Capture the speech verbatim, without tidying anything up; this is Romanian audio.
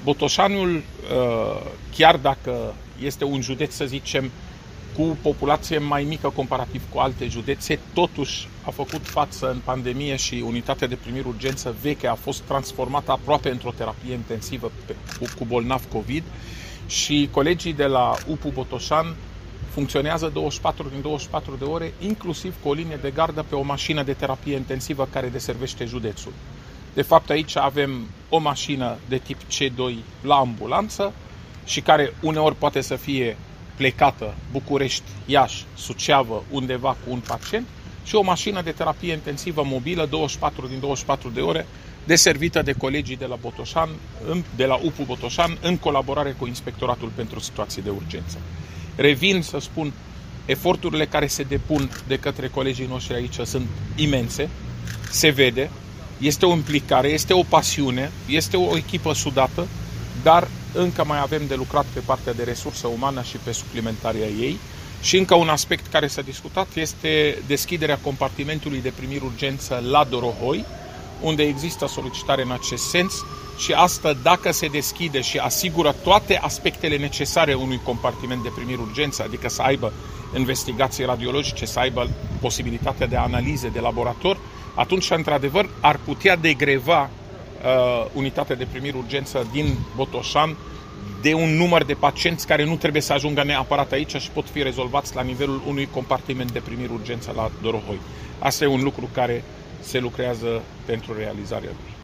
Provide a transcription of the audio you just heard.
Botoșanul, chiar dacă este un județ, să zicem, cu populație mai mică comparativ cu alte județe, totuși a făcut față în pandemie și unitatea de primiri urgență veche a fost transformată aproape într-o terapie intensivă cu, cu bolnavi COVID și colegii de la U P U Botoșan funcționează douăzeci și patru din douăzeci și patru de ore, inclusiv cu o linie de gardă pe o mașină de terapie intensivă care deservește județul. De fapt, aici avem o mașină de tip C doi la ambulanță și care uneori poate să fie plecată București, Iași, Suceavă, undeva cu un pacient și o mașină de terapie intensivă mobilă douăzeci și patru din douăzeci și patru de ore deservită de colegii de la Botoșan, de la U P U Botoșan, în colaborare cu Inspectoratul pentru Situații de Urgență. Revin să spun, eforturile care se depun de către colegii noștri aici sunt imense, se vede, este o implicare, este o pasiune, este o echipă sudată, dar încă mai avem de lucrat pe partea de resursă umană și pe suplimentarea ei. Și încă un aspect care s-a discutat este deschiderea compartimentului de primiri urgență la Dorohoi, unde există solicitare în acest sens și asta, dacă se deschide și asigură toate aspectele necesare unui compartiment de primiri urgență, adică să aibă investigații radiologice, să aibă posibilitatea de analize de laborator, atunci, într-adevăr, ar putea degreva uh, unitatea de primiri urgență din Botoșan de un număr de pacienți care nu trebuie să ajungă neapărat aici și pot fi rezolvați la nivelul unui compartiment de primiri urgență la Dorohoi. Asta e un lucru care se lucrează pentru realizarea lui.